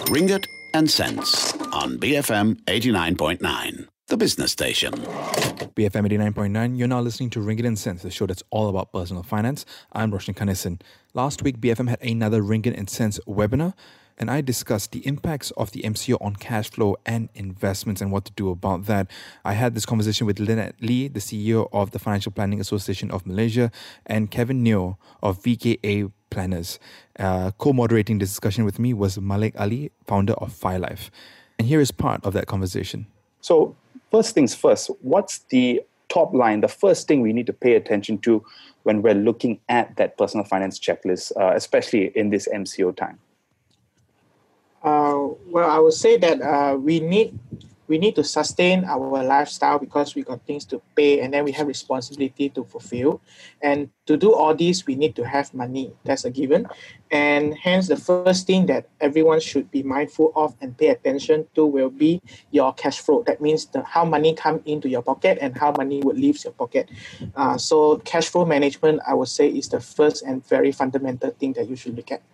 Ringgit and Cents on BFM 89.9, the business station. BFM 89.9, you're now listening to Ringgit and Cents, the show that's all about personal finance. I'm Roshan Kanesan. Last week, BFM had another Ringgit and Cents webinar, and I discussed the impacts of the MCO on cash flow and investments and what to do about that. I had this conversation with Lynette Lee, the CEO of the Financial Planning Association of Malaysia, and Kevin Neo of VKA Planners. Co-moderating this discussion with me was Malik Ali, founder of FiLife. And here is part of that conversation. So first things first, what's the top line, the first thing we need to pay attention to when we're looking at that personal finance checklist, especially in this MCO time? Well, I would say that we need to sustain our lifestyle because we got things to pay and then we have responsibility to fulfill. And to do all this, we need to have money. That's a given. And hence, the first thing that everyone should be mindful of and pay attention to will be your cash flow. That means how money come into your pocket and how money would leave your pocket. So cash flow management, I would say, is the first and very fundamental thing that you should look at.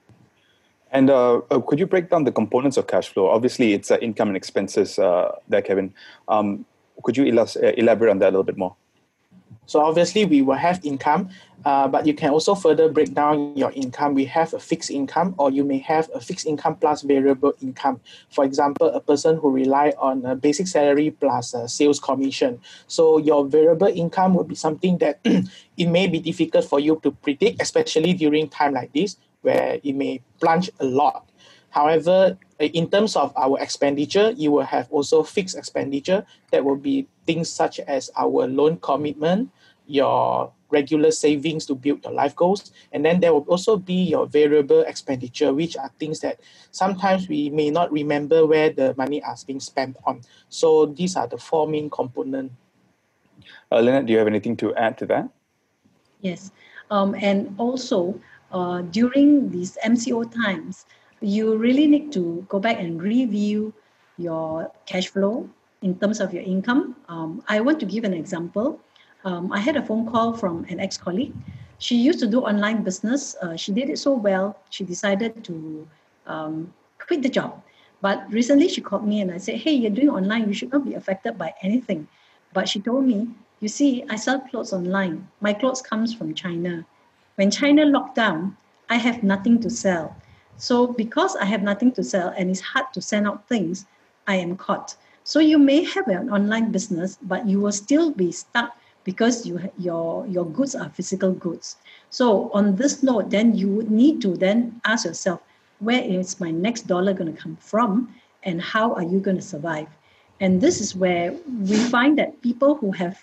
And could you break down the components of cash flow? Obviously, it's income and expenses there, Kevin. Could you elaborate on that a little bit more? So obviously, we will have income, but you can also further break down your income. We have a fixed income, or you may have a fixed income plus variable income. For example, a person who rely on a basic salary plus a sales commission. So your variable income will be something that it may be difficult for you to predict, especially during time like this, where it may plunge a lot. However, in terms of our expenditure, you will have also fixed expenditure. That will be things such as our loan commitment, your regular savings to build your life goals. And then there will also be your variable expenditure, which are things that sometimes we may not remember where the money is being spent on. So these are the four main components. Lynette, do you have anything to add to that? Yes. And also, during these MCO times, you really need to go back and review your cash flow in terms of your income. I want to give an example. I had a phone call from an ex-colleague. She used to do online business. She did it so well, she decided to quit the job. But recently she called me and I said, hey, you're doing online, you should not be affected by anything. But she told me, you see, I sell clothes online. My clothes comes from China. When China locked down, I have nothing to sell. So because I have nothing to sell and it's hard to send out things, I am caught. So you may have an online business, but you will still be stuck because your goods are physical goods. So on this note, then you would need to then ask yourself, where is my next dollar going to come from and how are you going to survive? And this is where we find that people who have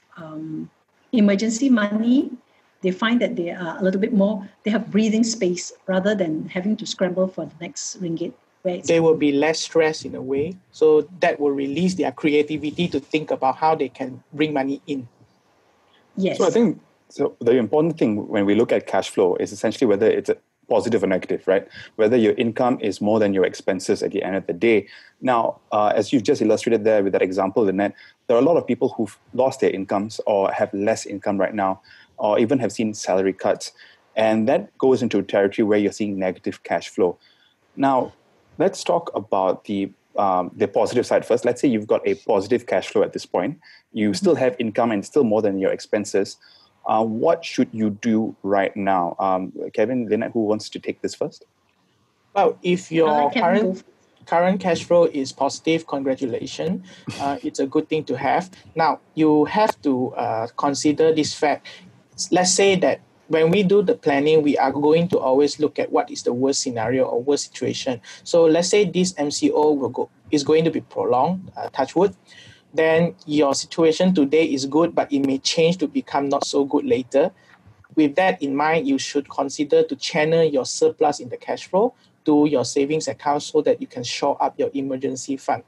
emergency money, they find that they are a little bit more, they have breathing space rather than having to scramble for the next ringgit. They will be less stressed in a way. So that will release their creativity to think about how they can bring money in. Yes. So I think the important thing when we look at cash flow is essentially whether it's a positive or negative, right? Whether your income is more than your expenses at the end of the day. Now, as you've just illustrated there with that example, Lynette, there are a lot of people who've lost their incomes or have less income right now, or even have seen salary cuts. And that goes into a territory where you're seeing negative cash flow. Now, let's talk about the positive side first. Let's say you've got a positive cash flow at this point. You still have income and still more than your expenses. What should you do right now? Kevin, Lynette, who wants to take this first? Well, if your current cash flow is positive, congratulations. It's a good thing to have. Now, you have to consider this fact. Let's say that when we do the planning, we are going to always look at what is the worst scenario or worst situation. So let's say this MCO is going to be prolonged, touch wood. Then your situation today is good, but it may change to become not so good later. With that in mind, you should consider to channel your surplus in the cash flow to your savings account so that you can shore up your emergency fund.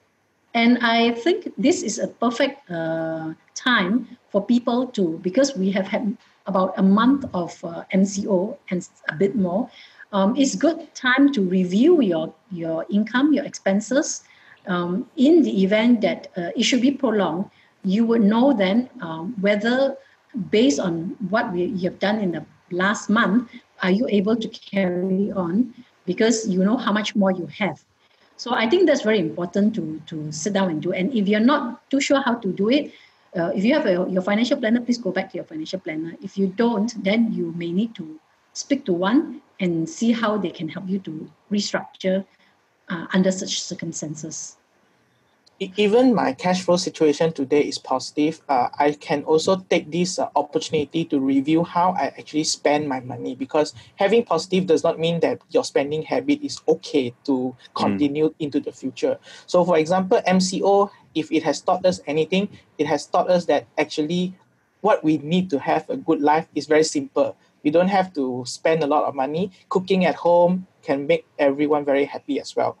And I think this is a perfect time for people to, because we have had about a month of MCO and a bit more, it's good time to review your income, your expenses. In the event that it should be prolonged, you would know then whether, based on what you have done in the last month, are you able to carry on because you know how much more you have. So I think that's very important to sit down and do. And if you're not too sure how to do it, if you have your financial planner, please go back to your financial planner. If you don't, then you may need to speak to one and see how they can help you to restructure under such circumstances. Even my cash flow situation today is positive. I can also take this opportunity to review how I actually spend my money, because having positive does not mean that your spending habit is okay to continue into the future. So for example, MCO, if it has taught us anything, it has taught us that actually what we need to have a good life is very simple. We don't have to spend a lot of money. Cooking at home can make everyone very happy as well.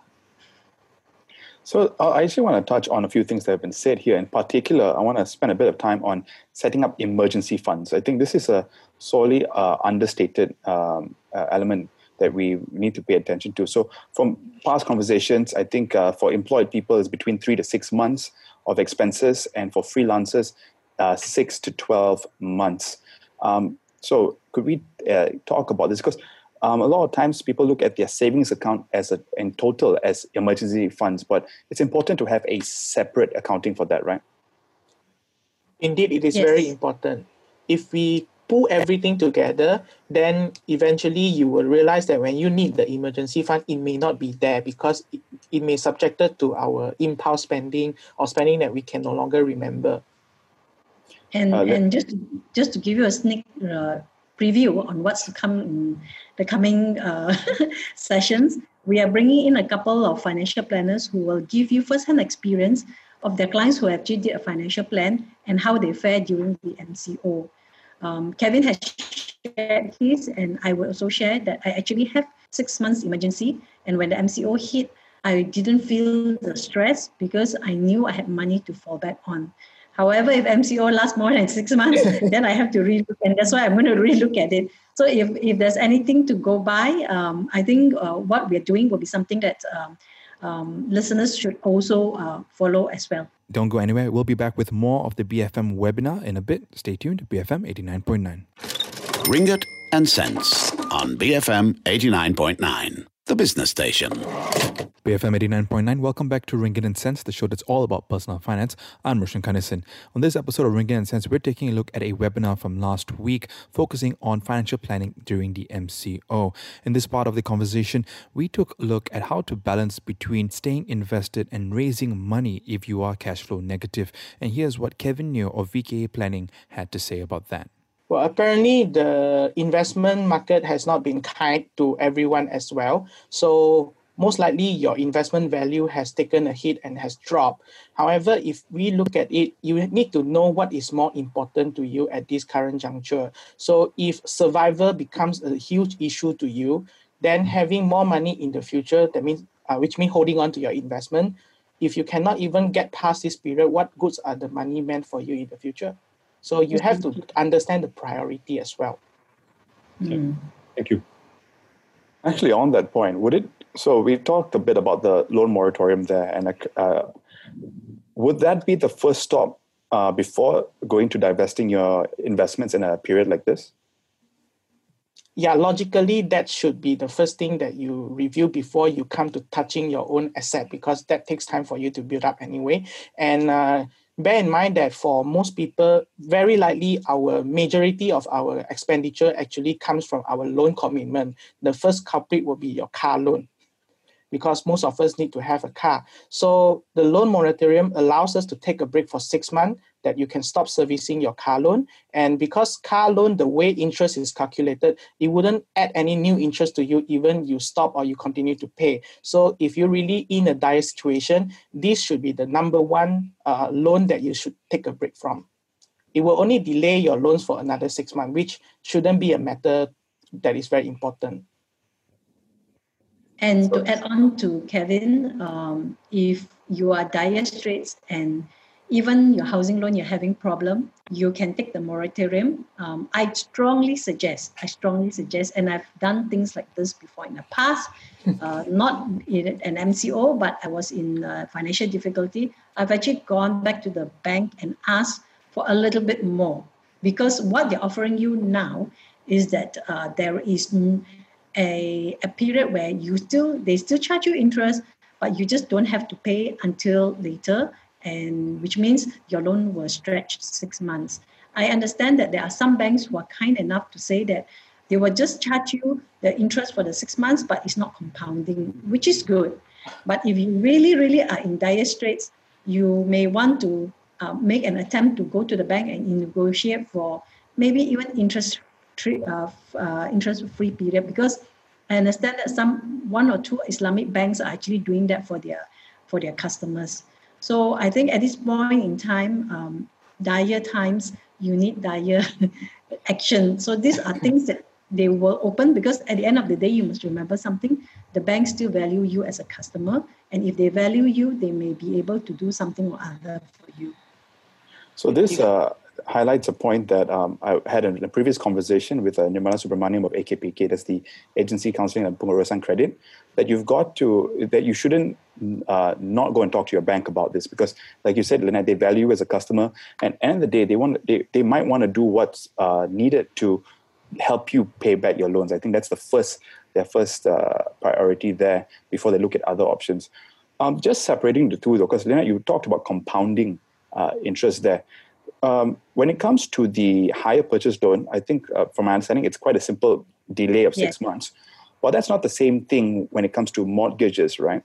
So I actually want to touch on a few things that have been said here. In particular, I want to spend a bit of time on setting up emergency funds. I think this is a sorely understated element that we need to pay attention to. So from past conversations, I think for employed people, it's between 3 to 6 months of expenses, and for freelancers, 6 to 12 months. So could we talk about this? Because a lot of times people look at their savings account in total as emergency funds, but it's important to have a separate accounting for that, right? Indeed, it is very important. If we pull everything together, then eventually you will realize that when you need the emergency fund, it may not be there because it may subjected to our impulse spending or spending that we can no longer remember. And just to give you a sneak preview on what's to come in the coming sessions, we are bringing in a couple of financial planners who will give you first-hand experience of their clients who actually did a financial plan and how they fared during the MCO. Kevin has shared his, and I will also share that I actually have 6 months emergency, and when the MCO hit, I didn't feel the stress because I knew I had money to fall back on. However, if MCO lasts more than 6 months, then I have to relook, and that's why I'm going to relook at it. So if there's anything to go by, I think what we're doing will be something that listeners should also follow as well. Don't go anywhere. We'll be back with more of the BFM webinar in a bit. Stay tuned. BFM 89.9. Ringgit and Cents on BFM 89.9, the business station. BFM 89.9, welcome back to Ringgit and Cents, the show that's all about personal finance. I'm Roshan Kanesan. On this episode of Ringgit and Cents, we're taking a look at a webinar from last week focusing on financial planning during the MCO. In this part of the conversation, we took a look at how to balance between staying invested and raising money if you are cash flow negative. And here's what Kevin Neo of VKA Planning had to say about that. Well, apparently the investment market has not been kind to everyone as well. So most likely your investment value has taken a hit and has dropped. However, if we look at it, you need to know what is more important to you at this current juncture. So if survival becomes a huge issue to you, then having more money in the future, that means, which means holding on to your investment. If you cannot even get past this period, what goods are the money meant for you in the future? So you have to understand the priority as well. Okay. Thank you. Actually, on that point, so we talked a bit about the loan moratorium there, and would that be the first stop before going to divesting your investments in a period like this? Yeah, logically, that should be the first thing that you review before you come to touching your own asset, because that takes time for you to build up anyway. And bear in mind that for most people, very likely our majority of our expenditure actually comes from our loan commitment. The first culprit will be your car loan, because most of us need to have a car. So the loan moratorium allows us to take a break for 6 months, that you can stop servicing your car loan. And because car loan, the way interest is calculated, it wouldn't add any new interest to you even you stop or you continue to pay. So if you're really in a dire situation, this should be the number one loan that you should take a break from. It will only delay your loans for another 6 months, which shouldn't be a matter that is very important. And to add on to Kevin, if you are dire straits and even your housing loan, you're having problem, you can take the moratorium. I strongly suggest, and I've done things like this before in the past, not in an MCO, but I was in financial difficulty. I've actually gone back to the bank and asked for a little bit more, because what they're offering you now is that there is a period where they still charge you interest, but you just don't have to pay until later, and which means your loan will stretch 6 months. I understand that there are some banks who are kind enough to say that they will just charge you the interest for the 6 months, but it's not compounding, which is good. But if you really, really are in dire straits, you may want to make an attempt to go to the bank and negotiate for maybe even interest-free period, because I understand that one or two Islamic banks are actually doing that for their customers. So I think at this point in time, dire times, you need dire action. So these are things that they will open, because at the end of the day, you must remember something: the banks still value you as a customer, and if they value you, they may be able to do something or other for you. So this highlights a point that I had in a previous conversation with Nirmala Subramaniam of AKPK, that's the Agency Counselling and Pengurusan Credit, that you shouldn't not go and talk to your bank about this, because, like you said, Lynette, they value you as a customer, and at the end of the day, they might want to do what's needed to help you pay back your loans. I think that's their first priority there before they look at other options. Just separating the two, though, because Lynette, you talked about compounding interest there. When it comes to the hire purchase loan, I think from my understanding, it's quite a simple delay of 6 months. But that's not the same thing when it comes to mortgages, right?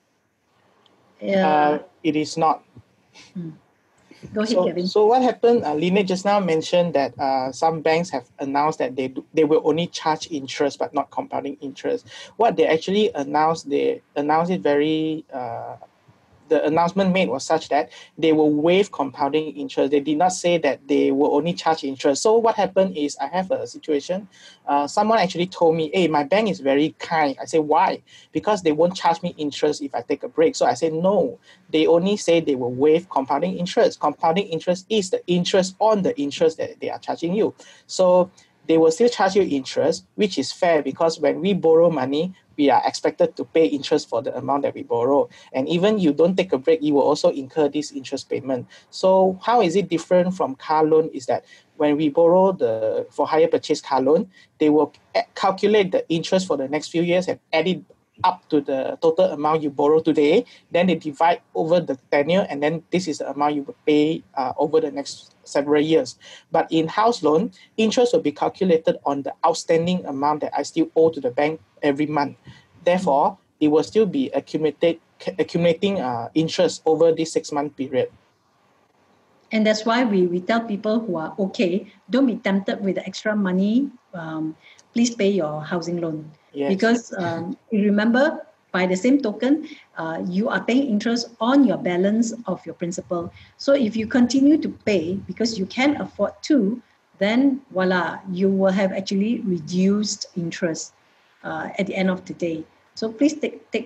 It is not. Go ahead, Kevin. So what happened, Lynette just now mentioned that some banks have announced that they will only charge interest but not compounding interest. What they actually announced, they announced it very... the announcement made was such that they will waive compounding interest. They did not say that they will only charge interest. So what happened is, I have a situation. Someone actually told me, hey, my bank is very kind. I say, why? Because they won't charge me interest if I take a break. So I said, no, they only say they will waive compounding interest. Compounding interest is the interest on the interest that they are charging you. So they will still charge you interest, which is fair, because when we borrow money, we are expected to pay interest for the amount that we borrow. And even you don't take a break, you will also incur this interest payment. So how is it different from car loan is that when we borrow for hire purchase car loan, they will calculate the interest for the next few years and add it up to the total amount you borrow today. Then they divide over the tenure, and then this is the amount you will pay over the next several years. But in house loan, interest will be calculated on the outstanding amount that I still owe to the bank every month. Therefore, it will still be accumulating interest over this 6 month period. And that's why we tell people who are okay, don't be tempted with the extra money. Please pay your housing loan. Yes. Because you remember, by the same token, you are paying interest on your balance of your principal. So if you continue to pay because you can afford to, then voila, you will have actually reduced interest at the end of the day. So please pay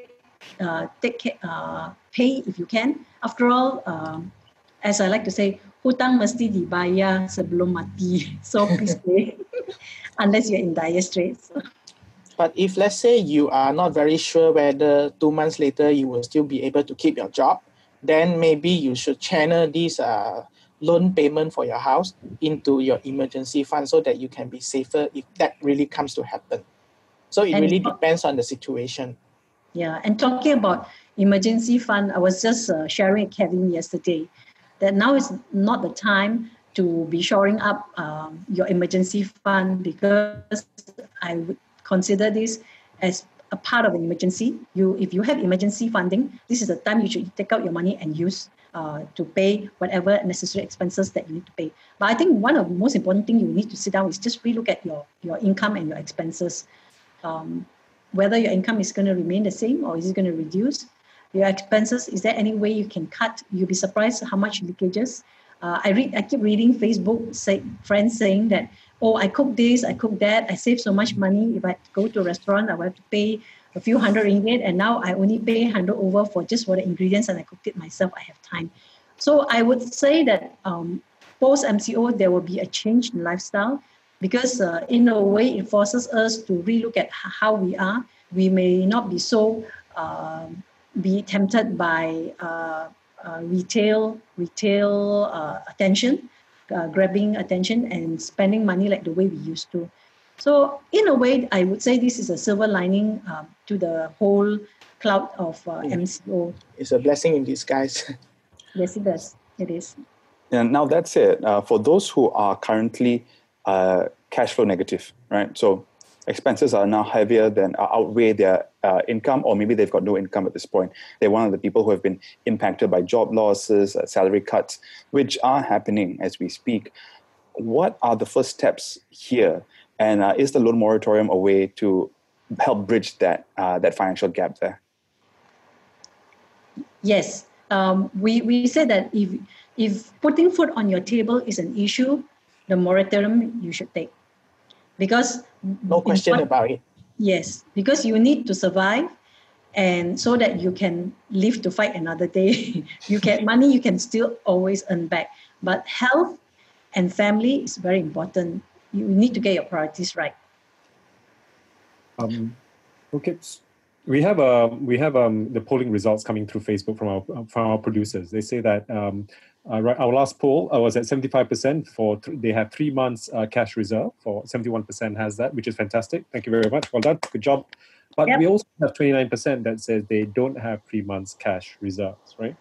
if you can. After all, as I like to say, hutang mesti dibayar sebelum mati. So please pay, unless you're in dire straits. But if, let's say, you are not very sure whether 2 months later you will still be able to keep your job, then maybe you should channel this loan payment for your house into your emergency fund so that you can be safer if that really comes to happen. So it really depends on the situation. Yeah, and talking about emergency fund, I was just sharing with Kevin yesterday that now is not the time to be shoring up your emergency fund, because I would consider this as a part of an emergency. If you have emergency funding, this is the time you should take out your money and use to pay whatever necessary expenses that you need to pay. But I think one of the most important things you need to sit down is just relook at your income and your expenses. Whether your income is going to remain the same or is it going to reduce. Your expenses, is there any way you can cut? You'll be surprised how much leakages. I keep reading Facebook friends saying that, oh, I cook this, I cook that, I save so much money. If I go to a restaurant, I will have to pay a few hundred ringgit, and now I only pay 100 over for the ingredients, and I cooked it myself. I have time. So I would say that post MCO, there will be a change in lifestyle, because in a way it forces us to relook at how we are. We may not be so be tempted by retail attention, grabbing attention and spending money like the way we used to. So in a way, I would say this is a silver lining to the whole cloud of MCO. It's a blessing in disguise. Yes, it does. It is. And now that's it. For those who are currently cash flow negative, right? So expenses are now heavier than outweigh their income, or maybe they've got no income at this point. They're one of the people who have been impacted by job losses, salary cuts, which are happening as we speak. What are the first steps here? And is the loan moratorium a way to help bridge that financial gap there? Yes. We said that if putting food on your table is an issue, the moratorium you should take. Because no question about it. Yes, because you need to survive, and so that you can live to fight another day. You can money you can still always earn back, but health and family is very important. You need to get your priorities right. Okay, we have the polling results coming through Facebook from our producers. They say that our last poll was at 75%. They have 3 months cash reserve. For 71% has that, which is fantastic. Thank you very much. Well done. Good job. But we also have 29% that says they don't have 3 months cash reserves, right?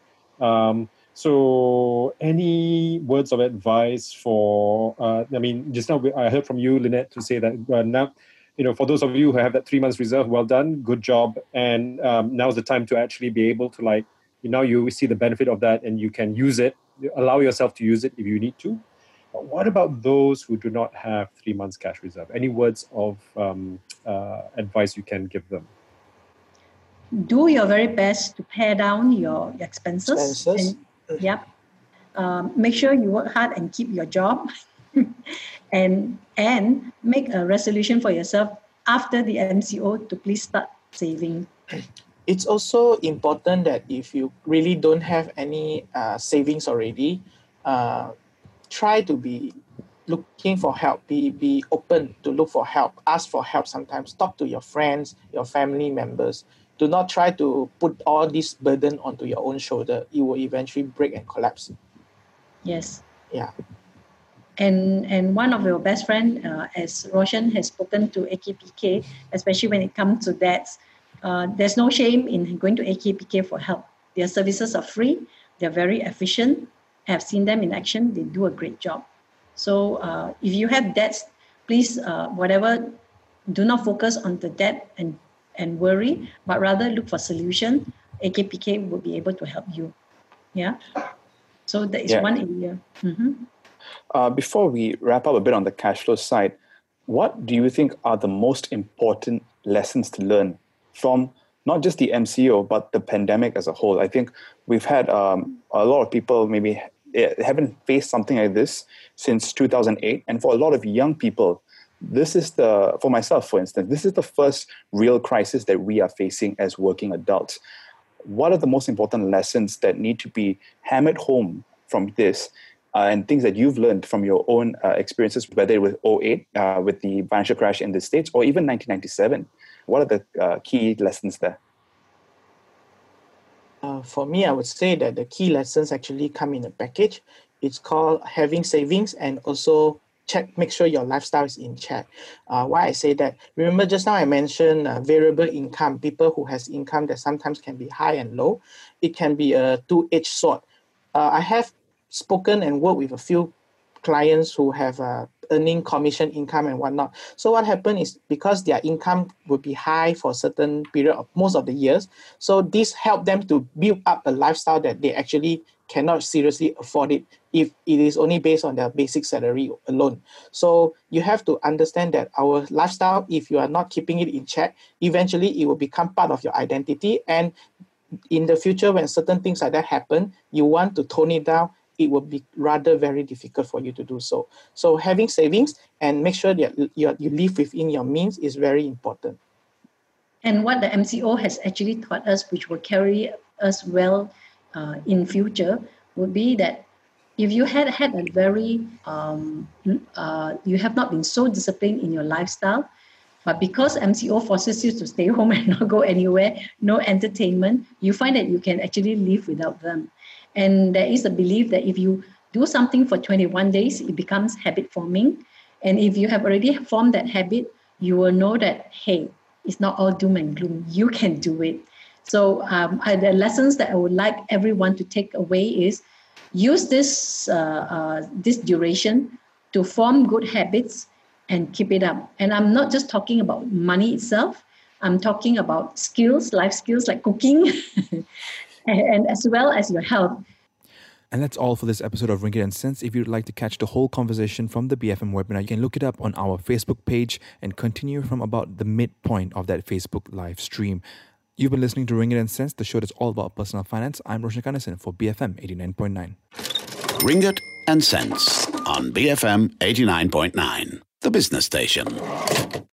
So any words of advice for, just now I heard from you, Lynette, to say that now, for those of you who have that 3 months reserve, well done, good job. And now's the time to actually be able to now you see the benefit of that and you can use it, allow yourself to use it if you need to. But what about those who do not have 3 months cash reserve? Any words of advice you can give them? Do your very best to pare down your expenses. Make sure you work hard and keep your job. and make a resolution for yourself after the MCO to please start saving. It's also important that if you really don't have any savings already, try to be looking for help. Be open to look for help. Ask for help sometimes. Talk to your friends, your family members. Do not try to put all this burden onto your own shoulder. You will eventually break and collapse. Yes. Yeah. And one of your best friend, as Roshan has spoken to AKPK, especially when it comes to debts, there's no shame in going to AKPK for help. Their services are free. They're very efficient. I have seen them in action. They do a great job. So if you have debts, please, do not focus on the debt and worry, but rather look for solution. AKPK will be able to help you. Yeah. So that is one area. Mm-hmm. Before we wrap up a bit on the cash flow side, what do you think are the most important lessons to learn from not just the MCO, but the pandemic as a whole? I think we've had a lot of people maybe haven't faced something like this since 2008. And for a lot of young people, for myself, for instance, this is the first real crisis that we are facing as working adults. What are the most important lessons that need to be hammered home from this? And things that you've learned from your own experiences, whether with 2008, with the financial crash in the States, or even 1997. What are the key lessons there? For me, I would say that the key lessons actually come in a package. It's called having savings and also make sure your lifestyle is in check. Why I say that? Remember just now I mentioned variable income, people who has income that sometimes can be high and low. It can be a two-edged sword. I have spoken and worked with a few clients who have earning commission income and whatnot. So what happened is because their income would be high for a certain period of most of the years, so this helped them to build up a lifestyle that they actually cannot seriously afford it if it is only based on their basic salary alone. So you have to understand that our lifestyle, if you are not keeping it in check, eventually it will become part of your identity. And in the future, when certain things like that happen, you want to tone it down, it will be rather very difficult for you to do so. So having savings and make sure that you live within your means is very important. And what the MCO has actually taught us, which will carry us well in future, would be that if you had a very, you have not been so disciplined in your lifestyle, but because MCO forces you to stay home and not go anywhere, no entertainment, you find that you can actually live without them. And there is a belief that if you do something for 21 days, it becomes habit forming. And if you have already formed that habit, you will know that, hey, it's not all doom and gloom. You can do it. So the lessons that I would like everyone to take away is use this duration to form good habits and keep it up. And I'm not just talking about money itself. I'm talking about skills, life skills like cooking, and as well as your health. And that's all for this episode of Ringgit and Cents. If you'd like to catch the whole conversation from the BFM webinar, you can look it up on our Facebook page and continue from about the midpoint of that Facebook live stream. You've been listening to Ringgit and Cents, the show that's all about personal finance. I'm Roshan Kanesan for BFM 89.9. Ringgit and Cents on BFM 89.9, the business station.